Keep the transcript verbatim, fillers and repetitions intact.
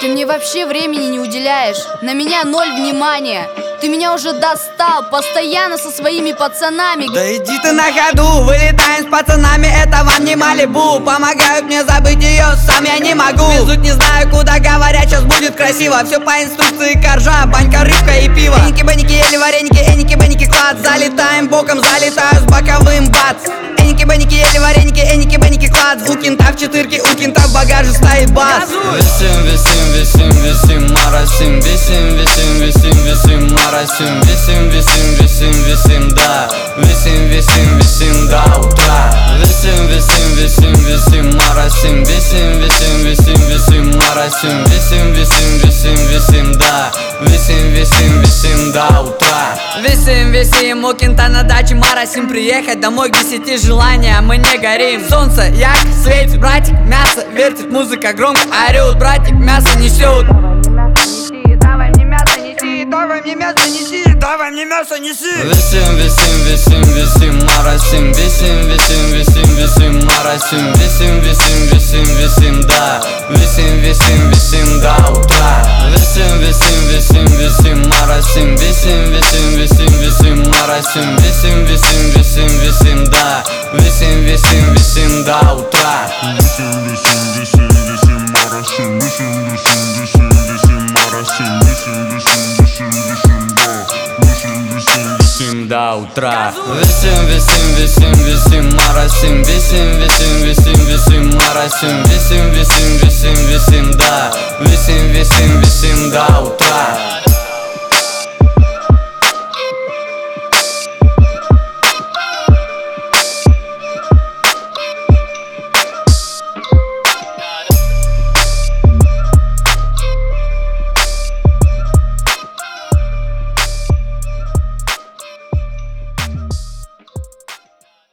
Ты мне вообще времени не уделяешь. На меня ноль внимания. Ты меня уже достал, постоянно со своими пацанами. Да иди ты на ходу, вылетаем с пацанами, это вам не Малибу. Помогают мне забыть ее, сам я не могу. Везут не знаю куда, говорят, сейчас будет красиво. Все по инструкции коржа, банька, рыбка и пиво. Эники-беники, ели вареники, эники-беники, клад. Залетаем боком, залетаю с боковым, бац. Эники-беники, ели вареники, эники-беники, клад. У кента в четырке, у кента в багаже стоит бас. Висим, висим, висим, висим, марасим. Висим, висим, висим, висим, марасим. Висим, висим, висим, висим, да. Висим, висим, висим до утра. Висим, висим, висим, висим, марасим. Висим, висим, висим, висим, марасим. Висим, висим, висим, висим, да. Висим, висим, висим до утра. Висим, висим, у кента на даче марасим. Приехать домой к десяти желания, мы не горим. Солнце як светит, братик, мясо вертит, музыка громко орёт. Братик, мясо несет. Давай мне мясо неси, давай мне мясо неси, давай мне мясо неси. Висим, висим, висим, висим, марасим. Висим, висим, висим, висим, марасим. Висим, висим, висим, висим, да. Висим, висим, висим до утра. Висим, висим, висим, висим, марасим. Висим, висим, висим, висим, марасим. Висим, висим, висим, висим, да. Висим, висим, висим до утра. Висим, висим, висим, висим, марасим. Висим, висим, висим, висим, марасим. Висим, висим, висим, висим, да. Висим, висим, висим до утра. Висим, висим, висим, висим, марасим. Висим, висим, висим, висим, марасим. Висим, висим, висим, висим, да. Висим, висим, висим до утра.